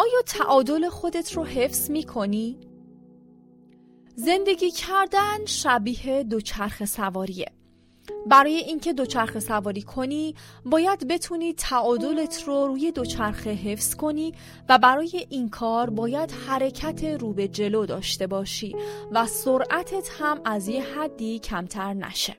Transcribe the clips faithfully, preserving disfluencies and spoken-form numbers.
آیا تعادل خودت رو حفظ می‌کنی؟ زندگی کردن شبیه دوچرخه سواریه. برای اینکه دوچرخه سواری کنی باید بتونی تعادلت رو روی دوچرخه حفظ کنی و برای این کار باید حرکت رو به جلو داشته باشی و سرعتت هم از یه حدی کمتر نشه.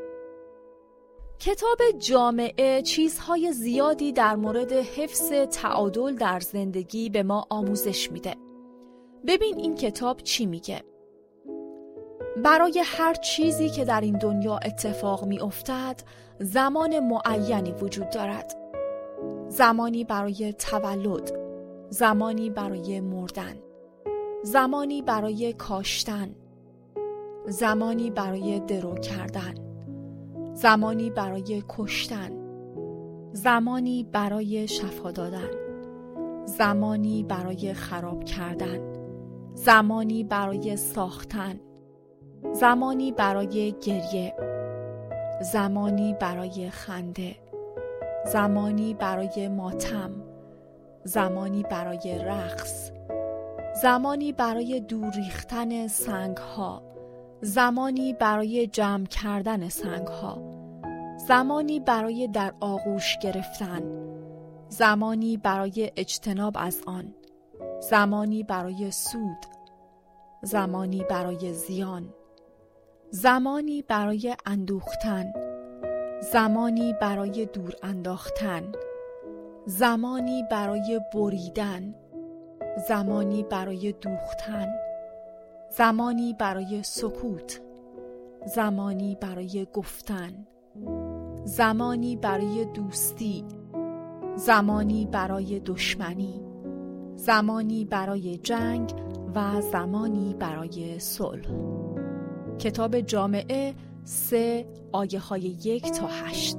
کتاب جامعه چیزهای زیادی در مورد حفظ تعادل در زندگی به ما آموزش میده. ببین این کتاب چی میگه. برای هر چیزی که در این دنیا اتفاق می افتد زمان معینی وجود دارد. زمانی برای تولد، زمانی برای مردن، زمانی برای کاشتن، زمانی برای درو کردن، زمانی برای کشتن، زمانی برای شفا دادن، زمانی برای خراب کردن، زمانی برای ساختن، زمانی برای گریه، زمانی برای خنده، زمانی برای ماتم، زمانی برای رقص، زمانی برای دور ریختن سنگ‌ها، زمانی برای جمع کردن سنگ‌ها، زمانی برای در آغوش گرفتن، زمانی برای اجتناب از آن، زمانی برای سود، زمانی برای زیان، زمانی برای اندوختن، زمانی برای دور انداختن، زمانی برای بریدن، زمانی برای دوختن، زمانی برای سکوت، زمانی برای گفتن، زمانی برای دوستی، زمانی برای دشمنی، زمانی برای جنگ و زمانی برای صلح. کتاب جامعه سه آیه های یک تا هشت.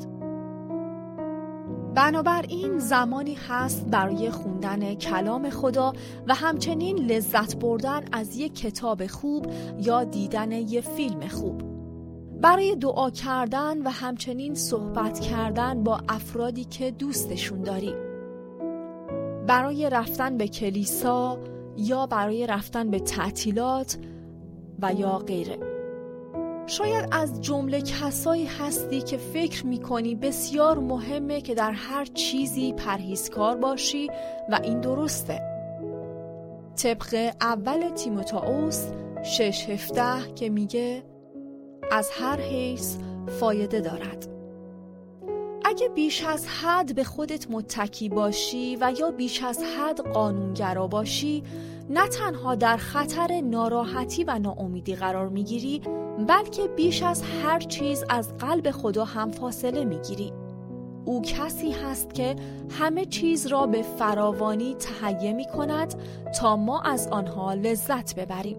بنابراین زمانی هست برای خوندن کلام خدا و همچنین لذت بردن از یک کتاب خوب یا دیدن یک فیلم خوب، برای دعا کردن و همچنین صحبت کردن با افرادی که دوستشون داری، برای رفتن به کلیسا یا برای رفتن به تعطیلات و یا غیره. شاید از جمله کسایی هستی که فکر میکنی بسیار مهمه که در هر چیزی پرهیزکار باشی و این درسته. طبق اول تیموتائوس شش هفده که میگه از هر حیث فایده دارد. اگه بیش از حد به خودت متکی باشی و یا بیش از حد قانونگرا باشی، نه تنها در خطر ناراحتی و ناامیدی قرار میگیری، بلکه بیش از هر چیز از قلب خدا هم فاصله میگیری. او کسی هست که همه چیز را به فراوانی تهیه می کند تا ما از آنها لذت ببریم.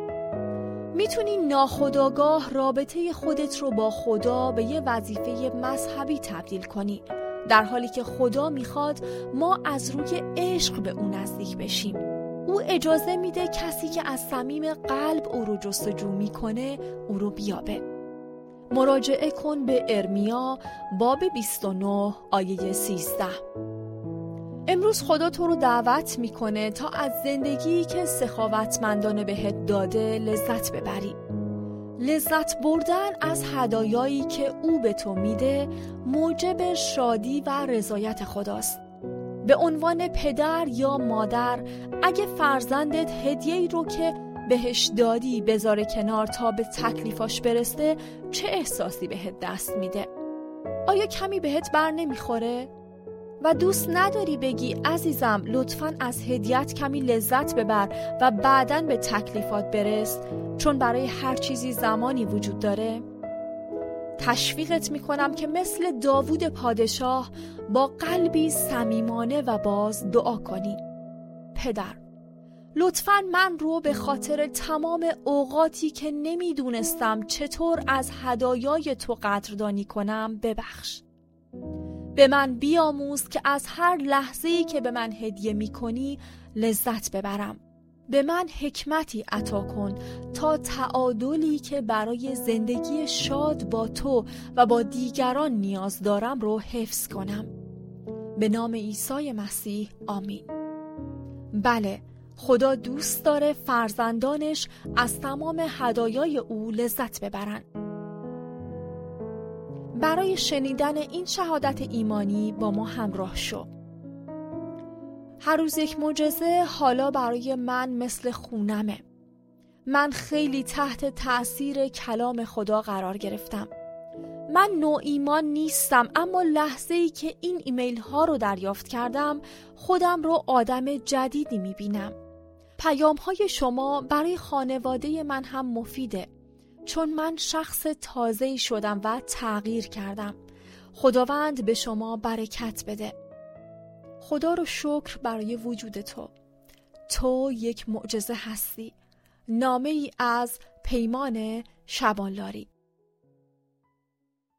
میتونی ناخودآگاه رابطه خودت رو با خدا به یه وظیفه مذهبی تبدیل کنی، در حالی که خدا میخواد ما از روی عشق به اون نزدیک بشیم. او اجازه میده کسی که از صمیم قلب او رو جستجو میکنه او رو بیابه. مراجعه کن به ارمیا باب بیست و نه آیه سیزده. امروز خدا تو رو دعوت میکنه تا از زندگی که سخاوتمندانه بهت داده لذت ببری. لذت بردن از هدایایی که او به تو میده موجب شادی و رضایت خداست. به عنوان پدر یا مادر اگه فرزندت هدیه‌ای رو که بهش دادی بذاره کنار تا به تکلیفاش برسه، چه احساسی بهت دست میده؟ آیا کمی بهت بر نمیخوره؟ و دوست نداری بگی عزیزم لطفاً از هدیه‌ات کمی لذت ببر و بعداً به تکلیفات برس، چون برای هر چیزی زمانی وجود داره؟ تشویقت میکنم که مثل داوود پادشاه با قلبی صمیمانه و باز دعا کنی. پدر، لطفاً من رو به خاطر تمام اوقاتی که نمیدونستم چطور از هدایای تو قدردانی کنم ببخش. به من بیاموز که از هر لحظه‌ای که به من هدیه میکنی لذت ببرم. به من حکمتی عطا کن تا تعادلی که برای زندگی شاد با تو و با دیگران نیاز دارم رو حفظ کنم. به نام عیسی مسیح آمین. بله، خدا دوست داره فرزندانش از تمام هدایای او لذت ببرن. برای شنیدن این شهادت ایمانی با ما همراه شو. هر روز یک معجزه حالا برای من مثل خونمه. من خیلی تحت تأثیر کلام خدا قرار گرفتم. من نوع ایمان نیستم، اما لحظه‌ای که این ایمیل ها رو دریافت کردم خودم رو آدم جدیدی میبینم. پیام های شما برای خانواده من هم مفیده، چون من شخص تازه‌ای شدم و تغییر کردم. خداوند به شما برکت بده. خدا رو شکر برای وجود تو. تو یک معجزه هستی. نامه ای از پیمان شبانلاری.